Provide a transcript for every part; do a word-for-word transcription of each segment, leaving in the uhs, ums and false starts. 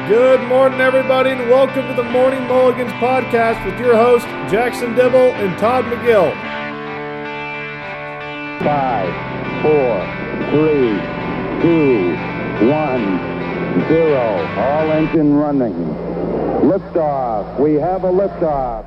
Good morning, everybody, and welcome to the Morning Mulligans podcast with your host, Jackson Dibble and Todd McGill. Five, four, three, two, one, zero. All engine running. Liftoff. We have a liftoff.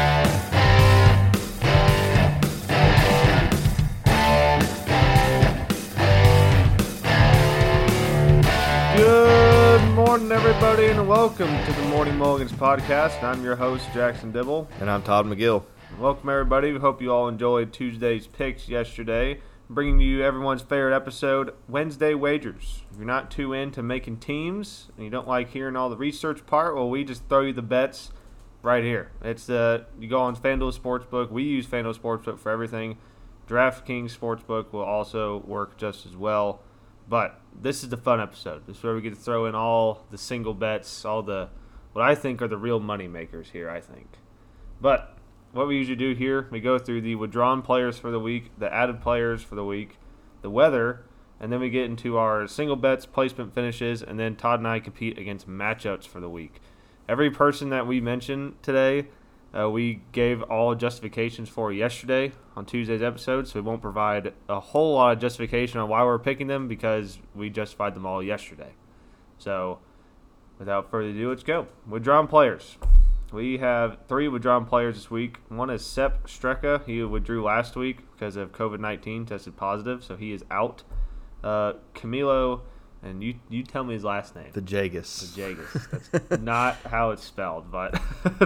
Good morning, everybody, and welcome to the Morning Mulligans podcast. I'm your host, Jackson Dibble. And I'm Todd McGill. Welcome, everybody. We hope you all enjoyed Tuesday's picks yesterday. Bringing you everyone's favorite episode, Wednesday Wagers. If you're not too into making teams and you don't like hearing all the research part, well, we just throw you the bets right here. It's uh, you go on FanDuel Sportsbook. We use FanDuel Sportsbook for everything. DraftKings Sportsbook will also work just as well. But this is the fun episode. This is where we get to throw in all the single bets, all the what I think are the real money makers here, I think. But what we usually do here, we go through the withdrawn players for the week, the added players for the week, the weather, and then we get into our single bets, placement finishes, and then Todd and I compete against matchups for the week. Every person that we mentioned today, uh, we gave all justifications for yesterday on Tuesday's episode, so we won't provide a whole lot of justification on why we're picking them because we justified them all yesterday. So without further ado, let's go. Withdrawn players. We have three withdrawn players this week. One is Sepp Streka. He withdrew last week because of covid nineteen, tested positive, so he is out. Uh, Camilo, and you you tell me his last name. The Jagus. The Jagus. That's not how it's spelled, but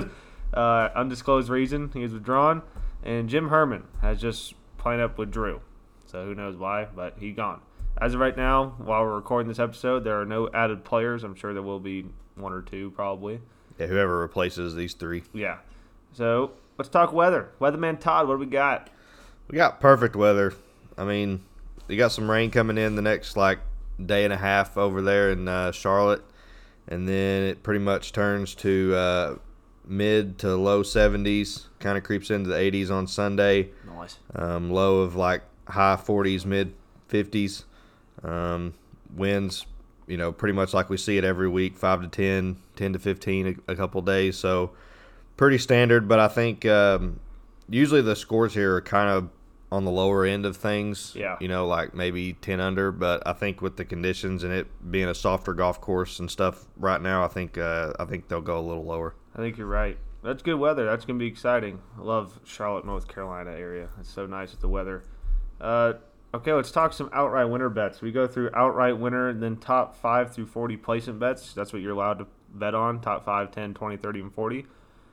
uh, undisclosed reason he is withdrawn. And Jim Herman has just plain up withdrew. So who knows why, but he's gone. As of right now, while we're recording this episode, there are no added players. I'm sure there will be one or two probably. Yeah, whoever replaces these three. Yeah. So let's talk weather. Weatherman Todd, what do we got? We got perfect weather. I mean, you got some rain coming in the next, like, day and a half over there in uh, Charlotte. And then it pretty much turns to uh, mid to low seventies. Kind of creeps into the eighties on Sunday. Nice. Um, low of, like, high forties, mid fifties. Um, winds, you know, pretty much like we see it every week, five to ten, ten to fifteen a, a couple days. So pretty standard, but I think um, usually the scores here are kind of on the lower end of things. Yeah. You know, like maybe ten under, but I think with the conditions and it being a softer golf course and stuff right now, I think uh, I think they'll go a little lower. I think you're right. That's good weather. That's going to be exciting. I love Charlotte, North Carolina area. It's so nice with the weather. Uh, okay, let's talk some outright winner bets. We go through outright winner and then top five through forty placement bets. That's what you're allowed to bet on, top five, ten, twenty, thirty, and forty.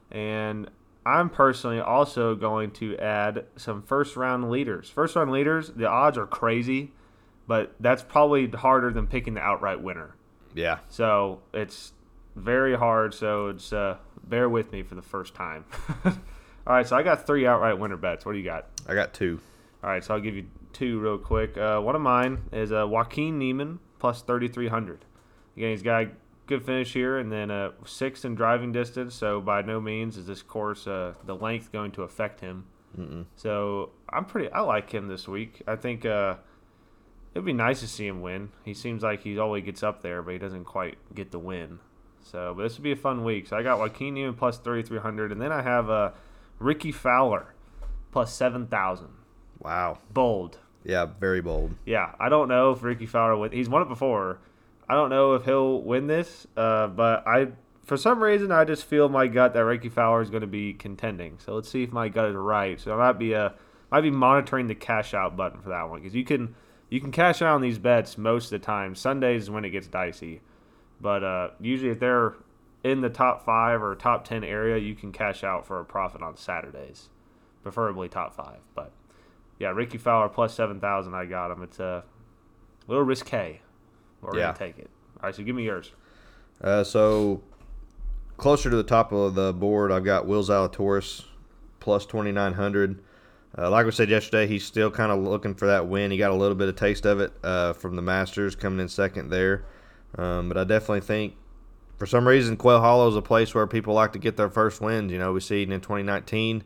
And I'm personally also going to add some first-round leaders. First-round leaders, the odds are crazy, but that's probably harder than picking the outright winner. Yeah. So it's very hard, so it's uh, bear with me for the first time. All right, so I got three outright winner bets. What do you got? I got two. All right, so I'll give you two real quick. Uh, one of mine is uh, Joaquin Niemann plus thirty-three hundred. Again, he's got a good finish here, and then uh, sixth in driving distance, so by no means is this course, uh, the length, going to affect him. Mm-mm. So I'm pretty. I like him this week. I think uh, it'd be nice to see him win. He seems like he always gets up there, but he doesn't quite get the win. So, but this would be a fun week. So I got Joaquin Niemann plus thirty-three hundred, and then I have uh, Ricky Fowler plus seven thousand. Wow. Bold. Yeah, very bold. Yeah, I don't know if Ricky Fowler win. He's won it before. I don't know if he'll win this, uh, but I, for some reason, I just feel in my gut that Ricky Fowler is going to be contending. So let's see if my gut is right. So I might be uh, might be monitoring the cash out button for that one because you can you can cash out on these bets most of the time. Sundays is when it gets dicey, but uh, usually if they're in the top five or top ten area, you can cash out for a profit on Saturdays, preferably top five, but. Yeah, Ricky Fowler plus seven thousand. I got him. It's a little risque. We're yeah. going to take it. All right, so give me yours. Uh, so closer to the top of the board, I've got Will Zalatoris plus twenty-nine hundred. Uh, like we said yesterday, he's still kind of looking for that win. He got a little bit of taste of it uh, from the Masters, coming in second there. Um, but I definitely think, for some reason, Quail Hollow is a place where people like to get their first wins. You know, we see it in twenty nineteen.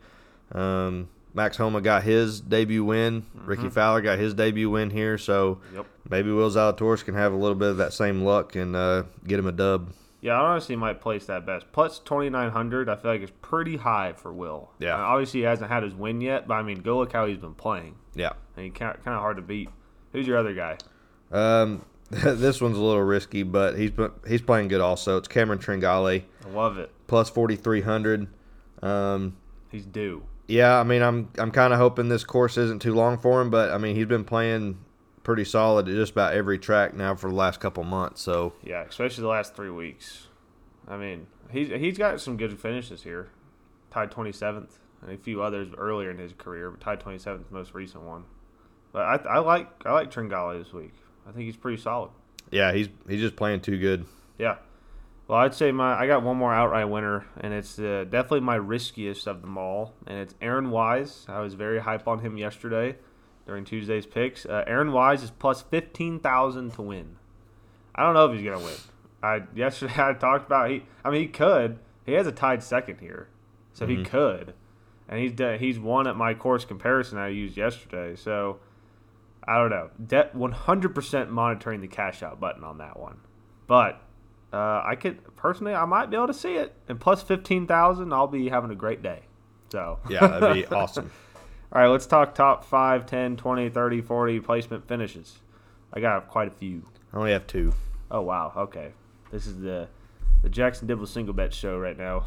Um, Max Homa got his debut win. Mm-hmm. Ricky Fowler got his debut win here. So yep. maybe Will Zalatoris can have a little bit of that same luck and uh, get him a dub. Yeah, I honestly might place that best. Plus twenty-nine hundred, I feel like it's pretty high for Will. Yeah. Uh, obviously, he hasn't had his win yet, but I mean, go look how he's been playing. Yeah. And he kind of hard to beat. Who's your other guy? Um, this one's a little risky, but he's he's playing good also. It's Cameron Tringale. I love it. Plus forty-three hundred. Um, he's due. Yeah, I mean, I'm I'm kind of hoping this course isn't too long for him, but I mean, he's been playing pretty solid at just about every track now for the last couple months. So yeah, especially the last three weeks. I mean, he's he's got some good finishes here. Tied twenty-seventh, and a few others earlier in his career, but tied twenty-seventh, most recent one. But I I like I like Tringale this week. I think he's pretty solid. Yeah, he's he's just playing too good. Yeah. Well, I'd say my I got one more outright winner, and it's uh, definitely my riskiest of them all, and it's Aaron Wise. I was very hype on him yesterday during Tuesday's picks. Uh, Aaron Wise is plus fifteen thousand to win. I don't know if he's gonna win. I yesterday I talked about he. I mean, he could. He has a tied second here, so mm-hmm. he could, and he's de- he's won at my course comparison I used yesterday. So I don't know. De- one hundred percent monitoring the cash out button on that one, but. Uh, I could personally, I might be able to see it, and plus fifteen thousand, I'll be having a great day. So yeah, that'd be awesome. All right, let's talk top five, ten, twenty, thirty, forty placement finishes. I got quite a few. I only have two. Oh wow, okay. This is the the Jackson Dibble single bet show right now.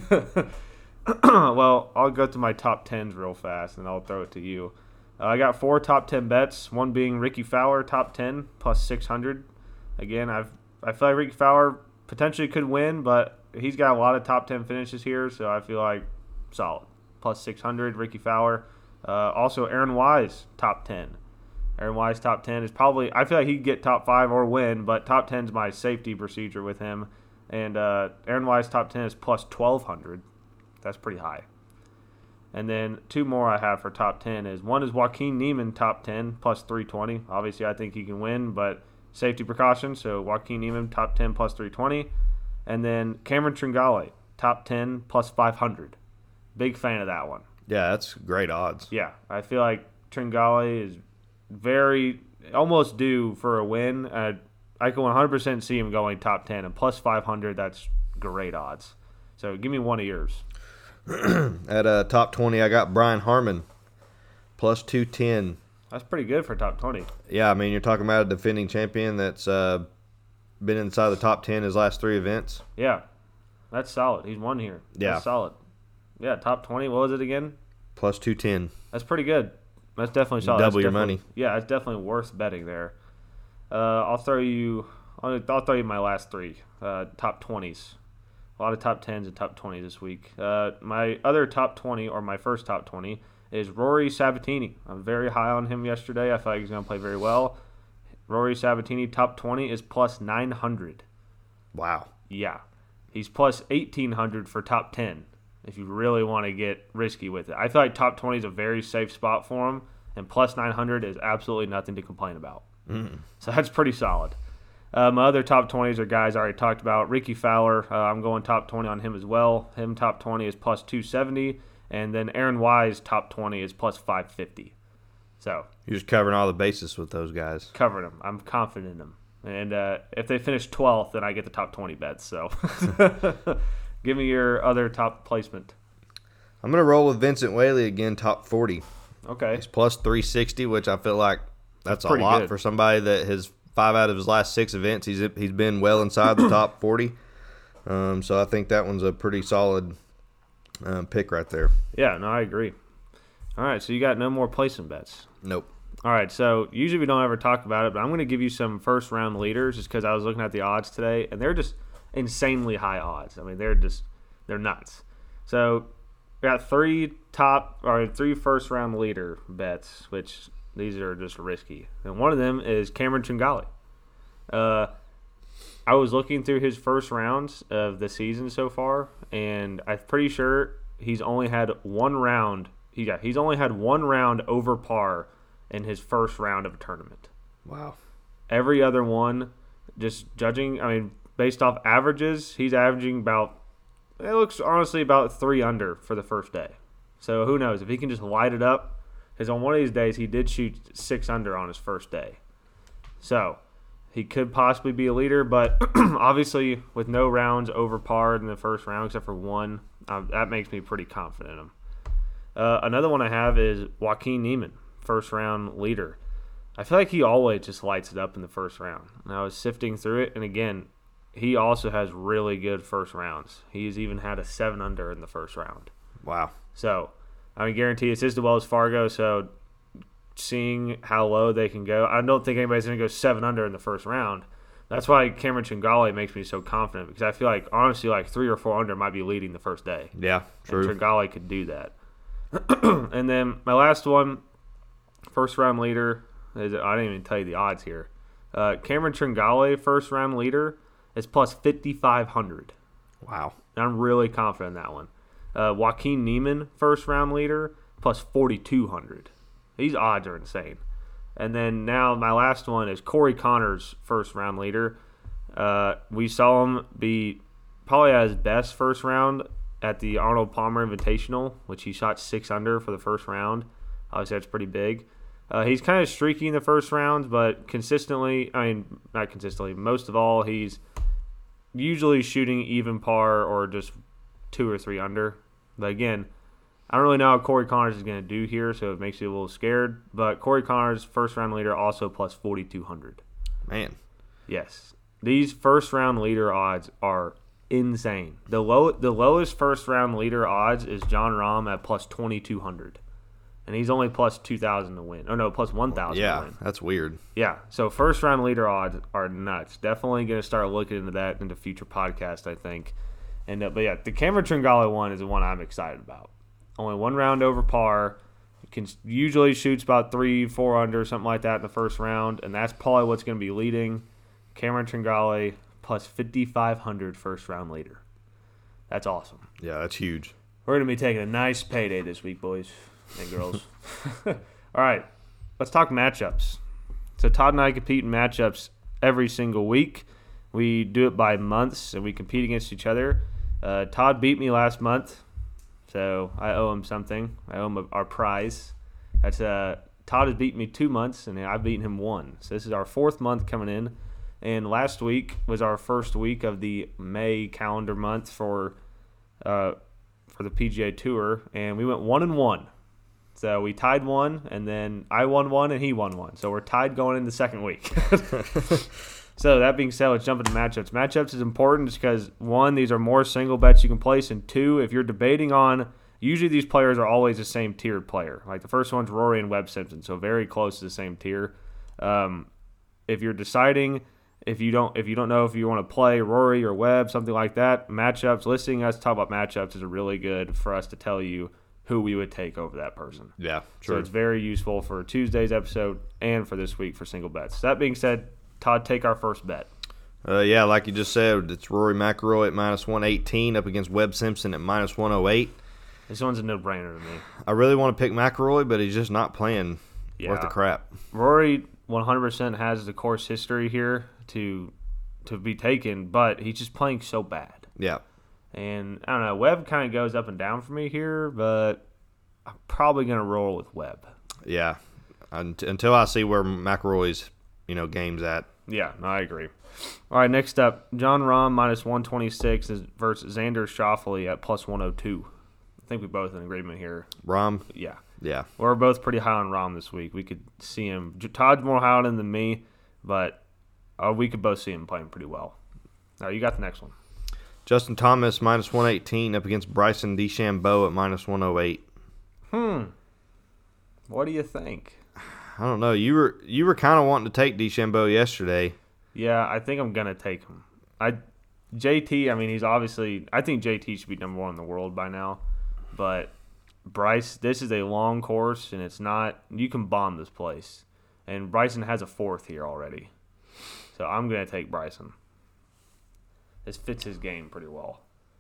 Well, I'll go to my top tens real fast, and I'll throw it to you. Uh, I got four top ten bets. One being Ricky Fowler, top ten plus six hundred. Again, I've I feel like Ricky Fowler potentially could win, but he's got a lot of top ten finishes here, so I feel like solid. Plus six hundred, Ricky Fowler. Uh, also, Aaron Wise, top ten. Aaron Wise, top ten is probably – I feel like he could get top five or win, but top ten is my safety procedure with him. And uh, Aaron Wise, top ten is plus twelve hundred. That's pretty high. And then two more I have for top ten is one is Joaquin Niemann, top ten, plus three twenty. Obviously, I think he can win, but – safety precaution, so Joaquin Niemann, top ten, plus three twenty. And then Cameron Tringale, top ten, plus five hundred. Big fan of that one. Yeah, that's great odds. Yeah, I feel like Tringale is very, almost due for a win. Uh, I can one hundred percent see him going top ten, and plus five hundred, that's great odds. So give me one of yours. At uh, top twenty, I got Brian Harman, plus two ten. That's pretty good for top twenty. Yeah, I mean, you're talking about a defending champion that's uh, been inside the top ten his last three events. Yeah, that's solid. He's won here. Yeah. That's solid. Yeah, top twenty. What was it again? Plus two ten. That's pretty good. That's definitely solid. Double that's your money. money. Yeah, it's definitely worth betting there. Uh, I'll throw you I'll, I'll throw you my last three. Uh, top twenties. A lot of top tens and top twenties this week. Uh, my other top twenty, or my first top twenty, is Rory Sabatini. I'm very high on him yesterday. I thought he was going to play very well. Rory Sabatini, top twenty, is plus nine hundred. Wow. Yeah. He's plus eighteen hundred for top ten, if you really want to get risky with it. I feel like top twenty is a very safe spot for him, and plus nine hundred is absolutely nothing to complain about. Mm. So that's pretty solid. Uh, my other top twenties are guys I already talked about. Ricky Fowler, uh, I'm going top twenty on him as well. Him top twenty is plus two seventy. And then Aaron Wise, top twenty, is plus five fifty. So you're just covering all the bases with those guys. Covering them. I'm confident in them. And uh, if they finish twelfth, then I get the top twenty bets. So give me your other top placement. I'm going to roll with Vincent Whaley again, top forty. Okay. He's plus three sixty, which I feel like that's, that's a lot good. for somebody that has five out of his last six events. He's he's been well inside the top forty. Um, so I think that one's a pretty solid Um, pick right there. Yeah, no, I agree. All right, so you got no more placement bets. Nope. All right, so usually we don't ever talk about it, but I'm going to give you some first-round leaders just because I was looking at the odds today, and they're just insanely high odds. I mean, they're just they're nuts. So we got three top or three first-round leader bets, which these are just risky. And one of them is Cameron Tringale. Uh, I was looking through his first rounds of the season so far, and I'm pretty sure he's only had one round. He got, he's only had one round over par in his first round of a tournament. Wow. Every other one, just judging, I mean, based off averages, he's averaging about, it looks honestly about three under for the first day. So who knows? If he can just light it up, because on one of these days he did shoot six under on his first day. So he could possibly be a leader, but obviously with no rounds over par in the first round except for one, um, that makes me pretty confident in him. Uh, another one I have is Joaquin Niemann, first round leader. I feel like he always just lights it up in the first round. And I was sifting through it, and again, he also has really good first rounds. He's even had a seven under in the first round. Wow. So, I mean, guarantee this is the Wells Fargo, so seeing how low they can go, I don't think anybody's going to go seven under in the first round. That's why Cameron Tringale makes me so confident, because I feel like, honestly, like three or four under might be leading the first day. Yeah, true. And Tringale could do that. And then my last one, first round leader, is, I didn't even tell you the odds here. Uh, Cameron Tringale, first round leader, is plus fifty-five hundred. Wow. And I'm really confident in that one. Uh, Joaquin Niemann, first round leader, plus forty-two hundred. These odds are insane. And then now my last one is Corey Connors, first round leader. Uh, we saw him be probably at his best first round at the Arnold Palmer Invitational, which he shot six under for the first round. Obviously, that's pretty big. Uh, he's kind of streaky in the first round, but consistently, I mean, not consistently, most of all, he's usually shooting even par or just two or three under. But again, I don't really know how Corey Connors is going to do here, so it makes you a little scared. But Corey Connors, first round leader, also plus forty-two hundred. Man. Yes. These first round leader odds are insane. The low, the lowest first round leader odds is Jon Rahm at plus twenty-two hundred. And he's only plus two thousand to win. Oh, no, plus one thousand yeah, to win. That's weird. Yeah, so first round leader odds are nuts. Definitely going to start looking into that into future podcasts, I think. And uh, But yeah, the Cameron Tringale one is the one I'm excited about. Only one round over par. Can usually shoots about three, four under, something like that in the first round. And that's probably what's going to be leading. Cameron Tringale plus fifty-five hundred first round leader. That's awesome. Yeah, that's huge. We're going to be taking a nice payday this week, boys and girls. All right, let's talk matchups. So Todd and I compete in matchups every single week. We do it by months, and we compete against each other. Uh, Todd beat me last month, so I owe him something. I owe him our prize. That's uh, Todd has beaten me two months, and I've beaten him one. So this is our fourth month coming in. And last week was our first week of the May calendar month for uh, for the P G A Tour, and we went one and one. So we tied one, and then I won one, and he won one. So we're tied going into the second week. So that being said, let's jump into matchups. Matchups is important just because, one, these are more single bets you can place, and two, if you're debating on, usually these players are always the same tiered player. Like the first one's Rory and Webb Simpson, so very close to the same tier. Um, if you're deciding, if you don't, if you don't know if you want to play Rory or Webb, something like that, matchups, listening us talk about matchups is really good for us to tell you who we would take over that person. Yeah, true. So it's very useful for Tuesday's episode and for this week for single bets. That being said, Todd, take our first bet. Uh, yeah, like you just said, it's Rory McIlroy at minus one eighteen up against Webb Simpson at minus one oh eight. This one's a no-brainer to me. I really want to pick McIlroy, but he's just not playing Yeah. worth the crap. Rory one hundred percent has the course history here to to be taken, but he's just playing so bad. Yeah. And I don't know, Webb kind of goes up and down for me here, but I'm probably going to roll with Webb. Yeah. Unt- until I see where McIlroy's, you know, game's at. Yeah, no, I agree. All right, next up, Jon Rahm minus one twenty-six is versus Xander Schauffele at plus one oh two. I think we both in agreement here. Rahm? Yeah. Yeah. We're both pretty high on Rahm this week. We could see him. Todd's more high on him than me, but uh, we could both see him playing pretty well. All right, you got the next one. Justin Thomas minus one eighteen up against Bryson DeChambeau at minus one oh eight. Hmm. What do you think? I don't know. You were you were kind of wanting to take DeChambeau yesterday. Yeah, I think I'm gonna take him. I J T. I mean, he's obviously. I think J T should be number one in the world by now, but Bryce. This is a long course, and it's not. You can bomb this place, and Bryson has a fourth here already, so I'm gonna take Bryson. This fits his game pretty well.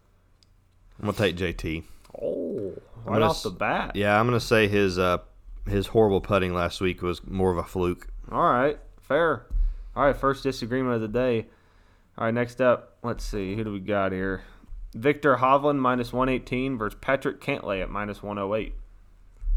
I'm gonna take J T. Oh, right gonna off the bat. Yeah, I'm gonna say his uh his horrible putting last week was more of a fluke. All right, fair. All right, first disagreement of the day. All right, next up, let's see. Who do we got here? Victor Hovland minus one eighteen versus Patrick Cantlay at minus one oh eight.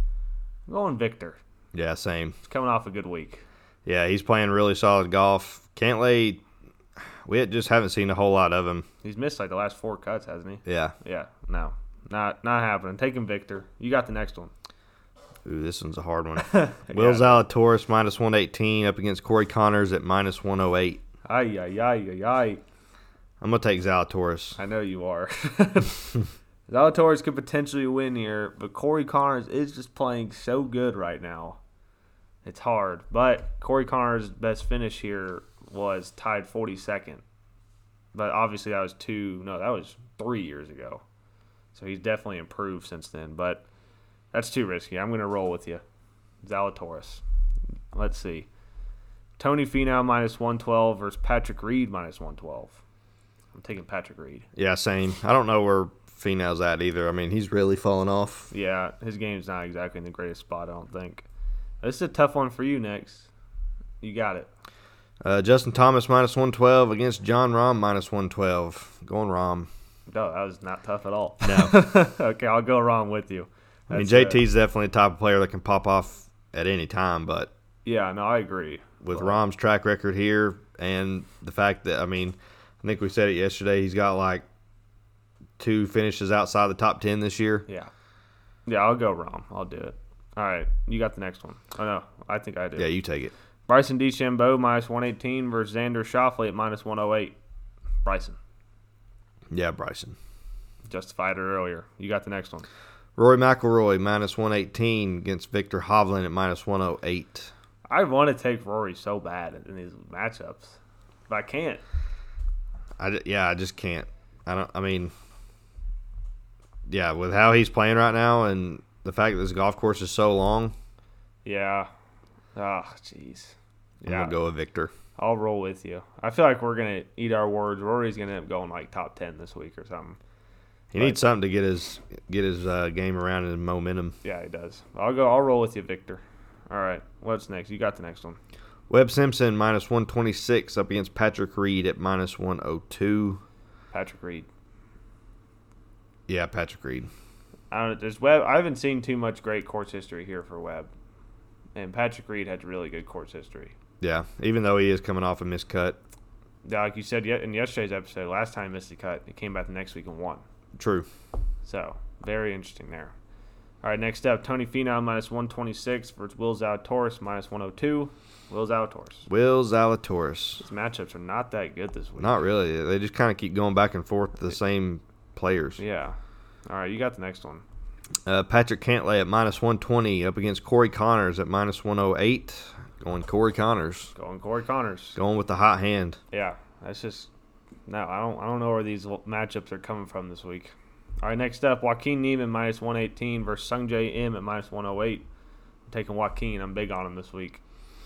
I'm going Victor. Yeah, same. He's coming off a good week. Yeah, he's playing really solid golf. Cantlay, we just haven't seen a whole lot of him. He's missed like the last four cuts, hasn't he? Yeah. Yeah, no. Not not happening. Taking Victor. You got the next one. Ooh, this one's a hard one. Will Zalatoris minus one eighteen up against Corey Connors at minus one oh eight. Ay, ay, ay, ay, ay. I'm going to take Zalatoris. I know you are. Zalatoris could potentially win here, but Corey Connors is just playing so good right now. It's hard. But Corey Connors' best finish here was tied forty-second. But obviously that was two, no, that was three years ago. So he's definitely improved since then. But that's too risky. I'm going to roll with you. Zalatoris. Let's see. Tony Finau minus one twelve versus Patrick Reed minus one twelve. I'm taking Patrick Reed. Yeah, same. I don't know where Finau's at either. I mean, he's really fallen off. Yeah, his game's not exactly in the greatest spot, I don't think. This is a tough one for you next. You got it. Uh, Justin Thomas minus one twelve against John Rahm minus one twelve. Going Rahm. No, that was not tough at all. No. Okay, I'll go Rahm with you. I mean, That's, J T's definitely a type of player that can pop off at any time, but Yeah, no, I agree. with But- Rahm's track record here and the fact that, I mean, I think we said it yesterday, he's got like two finishes outside the top ten this year. Yeah. Yeah, I'll go Rahm. I'll do it. All right, you got the next one. Oh, no, I think I do. Yeah, you take it. Bryson DeChambeau minus one eighteen versus Xander Schauffele at minus one oh eight. Bryson. Yeah, Bryson. Justified it earlier. You got the next one. Rory McIlroy minus one eighteen against Victor Hovland at minus one oh eight. I want to take Rory so bad in these matchups, but I can't. I, ju- yeah, I just can't. I don't. I mean, yeah, with how he's playing right now and the fact that this golf course is so long, Yeah. Oh, jeez. I'm Yeah. gonna go with Victor. I'll roll with you. I feel like we're gonna eat our words. Rory's gonna end up going like top ten this week or something. He Right. needs something to get his get his uh, game around and momentum. Yeah, he does. I'll go. I'll roll with you, Victor. All right. What's next? You got the next one. Webb Simpson minus one twenty-six up against Patrick Reed at minus one oh two. Patrick Reed. Yeah, Patrick Reed. I don't. There's Webb. I haven't seen too much great course history here for Webb, and Patrick Reed had really good course history. Yeah, even though he is coming off a missed cut. Yeah, like you said yet in yesterday's episode, last time he missed a cut, he came back the next week and won. True. So very interesting there. All right, next up, Tony Finau minus one twenty-six versus Will Zalatoris minus one oh two. Will Zalatoris. Will Zalatoris. These matchups are not that good this week. Not really. They just kind of keep going back and forth to the same players. Yeah. All right, you got the next one. Uh, Patrick Cantlay at minus one twenty up against Corey Connors at minus one oh eight. Going Corey Connors. Going Corey Connors. Going with the hot hand. Yeah, that's just no. I don't. I don't know where these matchups are coming from this week. All right, next up, Joaquin Niemann minus one eighteen versus Sungjae Im at minus one oh eight. I'm taking Joaquin. I'm big on him this week.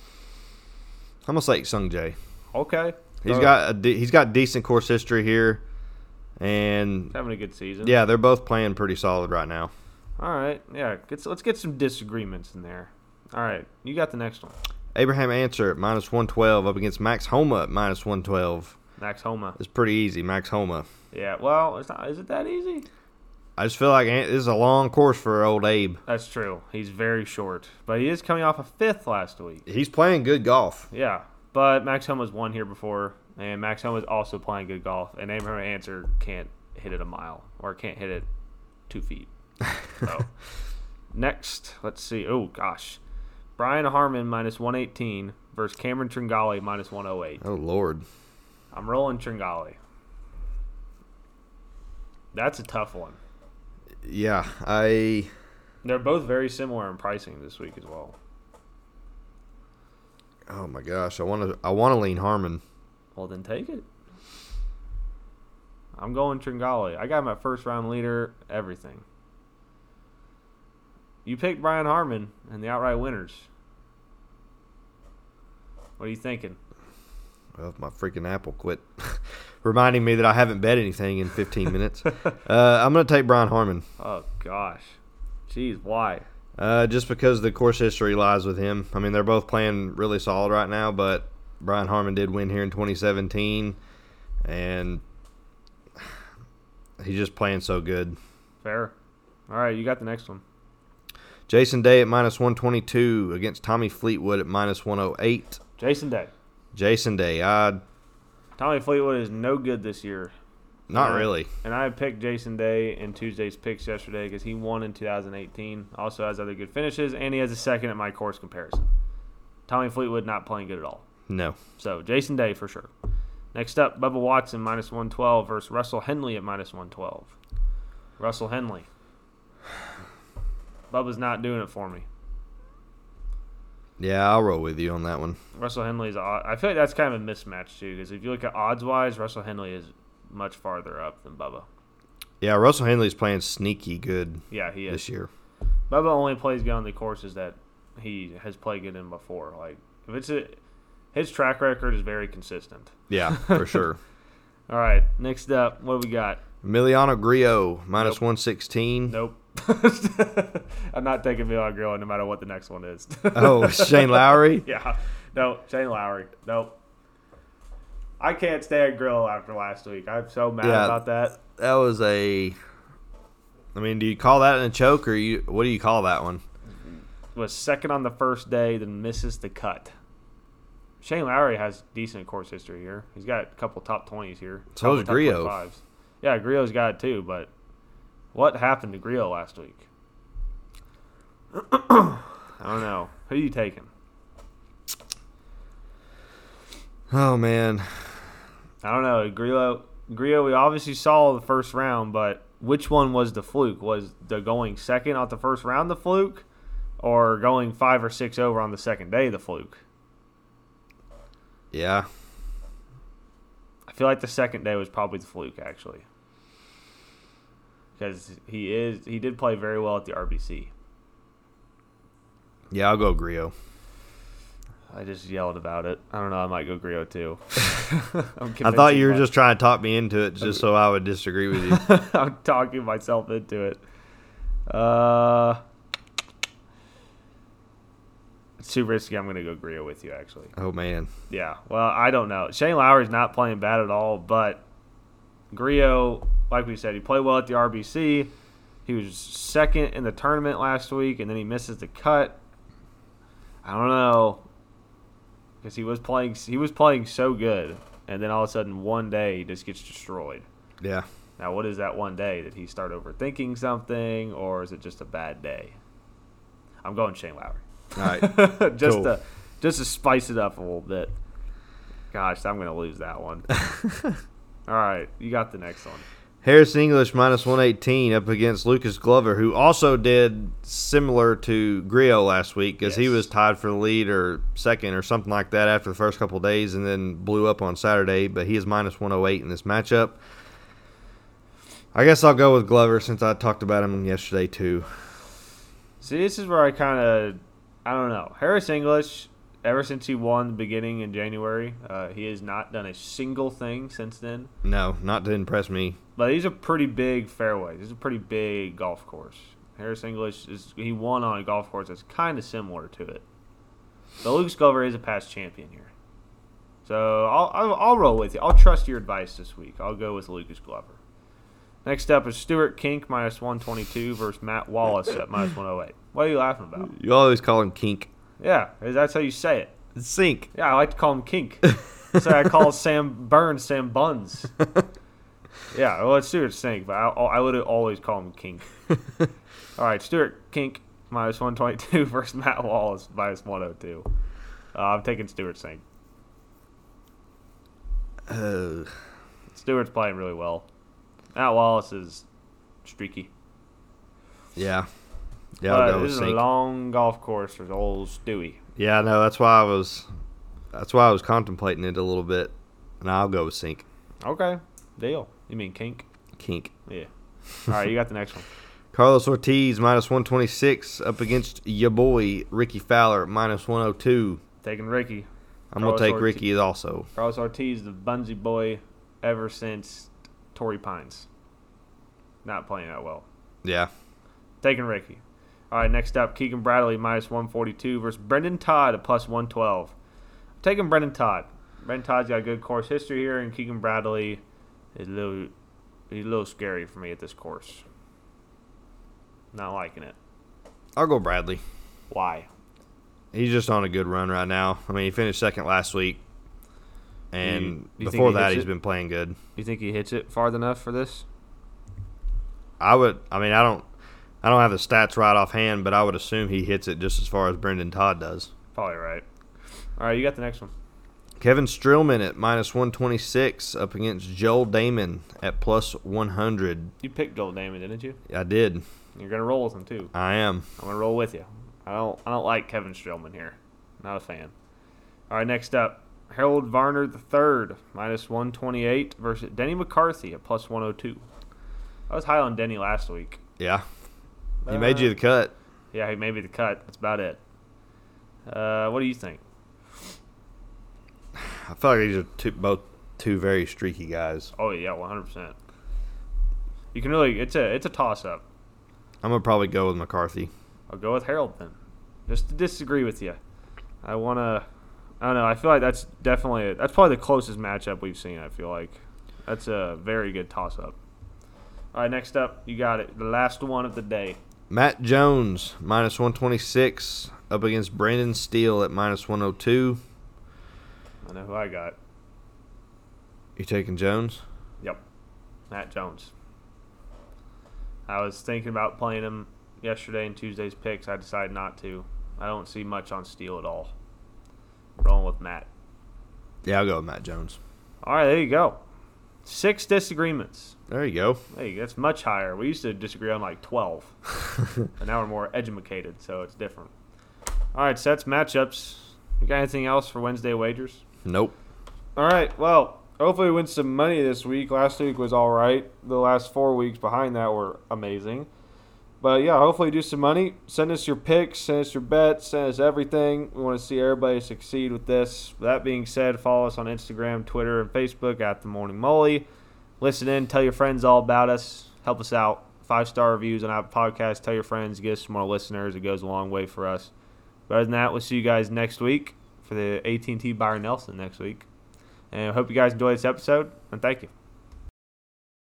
I'm gonna say Sung Jae. Okay. He's So, got a de- he's got decent course history here, and having a good season. yeah, they're both playing pretty solid right now. All right. Yeah. Let's let's get some disagreements in there. All right. You got the next one. Abraham Answer at minus one twelve up against Max Homa at minus one twelve. Max Homa. It's pretty easy, Max Homa. Yeah. Well, it's not. Is it that easy? I just feel like Ant- this is a long course for old Abe. That's true. He's very short, but he is coming off a fifth last week. He's playing good golf. Yeah, but Max Homa's won here before, and Max Homa's also playing good golf, and Abraham Answer can't hit it a mile or can't hit it two feet. So next, let's see. Oh gosh, Brian Harmon minus one eighteen versus Cameron Tringale minus one oh eight. Oh Lord. I'm rolling Tringale. That's a tough one. Yeah, I They're both very similar in pricing this week as well. oh my gosh, I want to I want to lean Harmon. Well, then take it. I'm going Tringale. I got my first round leader, everything. You picked Brian Harmon and the outright winners. What are you thinking? Well, my freaking Apple quit reminding me that I haven't bet anything in fifteen minutes. uh, I'm going to take Brian Harmon. Oh, gosh. Jeez, why? Uh, just because the course history lies with him. I mean, they're both playing really solid right now, but Brian Harmon did win here in twenty seventeen, and he's just playing so good. Fair. All right, you got the next one. Jason Day at minus one twenty-two against Tommy Fleetwood at minus one oh eight. Jason Day. Jason Day. I Tommy Fleetwood is no good this year. not And I- really. And I picked Jason Day in Tuesday's picks yesterday because he won in two thousand eighteen. Also has other good finishes, and he has a second at my course comparison. Tommy Fleetwood not playing good at all. No. So Jason Day for sure. Next up, Bubba Watson minus one twelve versus Russell Henley at minus one twelve. Russell Henley. Bubba's not doing it for me. Yeah, I'll roll with you on that one. Russell Henley's. odd- I feel like that's kind of a mismatch too, because if you look at odds wise, Russell Henley is much farther up than Bubba. Yeah, Russell Henley's playing sneaky good Yeah, he is. this year. Bubba only plays good on the courses that he has played good in before. Like if it's a, his track record is very consistent. Yeah, for sure. All right, next up, what do we got? Emiliano Grillo, minus Nope. one sixteen. Nope. I'm not taking Milan Grillo no matter what the next one is. Oh, Shane Lowry? Yeah. No, Shane Lowry. Nope. I can't stand Grillo after last week. I'm so mad Yeah. about that. That was a. I mean, do you call that in a choke, or you? What do you call that one? Was second on the first day, then misses the cut. Shane Lowry has decent course history here. He's got a couple top twenties here. So Couple does top Grillo. twenty-fives. Yeah, Grillo's got it too, but what happened to Grillo last week? I don't know. Who are you taking? Oh man, I don't know. Grillo, Grillo, we obviously saw the first round, but which one was the fluke? Was the going second off the first round the fluke, or going five or six over on the second day the fluke? yeah, I feel like the second day was probably the fluke, actually, because he is he did play very well at the R B C. yeah. I'll go Grillo. I just yelled about it. I don't know. I might go Grillo too. I'm I thought you were convincing just trying to talk me into it, just so I would disagree with you. my- I'm talking myself into it. Uh, it's too risky. I'm going to go Grillo with you, actually. Oh man, Yeah. Well, I don't know. Shane Lowry's not playing bad at all, but Grillo, like we said, he played well at the R B C. He was second in the tournament last week, and then he misses the cut. I don't know, because he was playing. He was playing so good, and then all of a sudden, one day, he just gets destroyed. yeah. Now, what is that one day? Did he start overthinking something, or is it just a bad day? I'm going Shane Lowry. All right. just Cool. to just to spice it up a little bit. Gosh, I'm gonna lose that one. All right, you got the next one. Harris English minus one eighteen up against Lucas Glover, who also did similar to Grillo last week, because he Yes. was tied for the lead or second or something like that after the first couple of days, and then blew up on Saturday. But he is minus one oh eight in this matchup. I guess I'll go with Glover since I talked about him yesterday too. See, this is where I kind of, I don't know. Harris English, ever since he won the beginning in January, uh, he has not done a single thing since then. No, not to impress me. But he's a pretty big fairway. He's a pretty big golf course. Harris English is he won on a golf course that's kind of similar to it. But Lucas Glover is a past champion here, so I'll, I'll I'll roll with you. I'll trust your advice this week. I'll go with Lucas Glover. Next up is Stuart Kink minus one twenty-two versus Matt Wallace at minus one oh eight. What are you laughing about? You always call him Kink. Yeah, that's how you say it. Sink. Yeah, I like to call him Kink. So I call Sam Burns Sam Buns. Yeah, well, it's Stuart Stink, but I, I would always call him Kink. All right, Stuart Kink minus one twenty-two versus Matt Wallace minus one oh two. Uh, I'm taking Stuart Stink. Uh, Stewart's playing really well. Matt Wallace is streaky. yeah. Yeah, But I'll go this with is a Sink. long golf course for old Stewie. Yeah, no, that's why I was that's why I was contemplating it a little bit. And I'll go with Sink. Okay, deal. You mean Kink? Kink. Yeah. All right, you got the next one. Carlos Ortiz minus one twenty-six up against your boy Ricky Fowler minus one oh two. Taking Ricky. I'm going Carlos to take Ortiz. Ricky also. Carlos Ortiz, the Bunsy boy, ever since Torrey Pines. Not playing that well. Yeah. Taking Ricky. All right, next up, Keegan Bradley minus one forty-two versus Brendan Todd at plus one twelve. Taking Brendan Todd. Brendan Todd's got a good course history here, and Keegan Bradley is a little, he's a little scary for me at this course. Not liking it. I'll go Bradley. Why? He's just on a good run right now. I mean, he finished second last week. And you, you think before he that, hits he's it? been playing good. You think he hits it far enough for this? I would. I mean, I don't. I don't have the stats right offhand, but I would assume he hits it just as far as Brendan Todd does. Probably right. All right, you got the next one. Kevin Strillman at minus one twenty-six up against Joel Damon at plus one hundred. You picked Joel Damon, didn't you? I did. You're gonna roll with him too. I am. I'm gonna roll with you. I don't. I don't like Kevin Strillman here. Not a fan. All right, next up, Harold Varner the third minus one twenty-eight versus Denny McCarthy at plus one oh two. I was high on Denny last week. Yeah. He Uh, made you the cut. Yeah, he made me the cut. That's about it. Uh, what do you think? I feel like these are two, both two very streaky guys. Oh yeah, one hundred percent. You can really. It's a. It's a toss up. I'm gonna probably go with McCarthy. I'll go with Harold then. Just to disagree with you. I want to. I don't know. I feel like that's definitely. That's probably the closest matchup we've seen. I feel like that's a very good toss up. All right, next up, you got it. The last one of the day. Matt Jones minus one twenty-six up against Brandon Steele at minus one oh two. I know who I got. You taking Jones? Yep, Matt Jones. I was thinking about playing him yesterday in Tuesday's picks. I decided not to. I don't see much on Steele at all. Rolling with Matt. Yeah, I'll go with Matt Jones. All right, there you go. Six disagreements. There you go. Hey, that's much higher. We used to disagree on like twelve. And now we're more edumacated, so it's different. All right, sets, matchups. You got anything else for Wednesday wagers? Nope. All right, well, hopefully we win some money this week. Last week was all right. The last four weeks behind that were amazing. But, yeah, hopefully do some money. Send us your picks. Send us your bets. Send us everything. We want to see everybody succeed with this. With that being said, follow us on Instagram, Twitter, and Facebook at The Morning Molly. Listen in. Tell your friends all about us. Help us out. Five-star reviews on Apple Podcasts. Tell your friends. Get us some more listeners. It goes a long way for us. But other than that, we'll see you guys next week for the A T and T Byron Nelson next week. And I hope you guys enjoyed this episode, and thank you.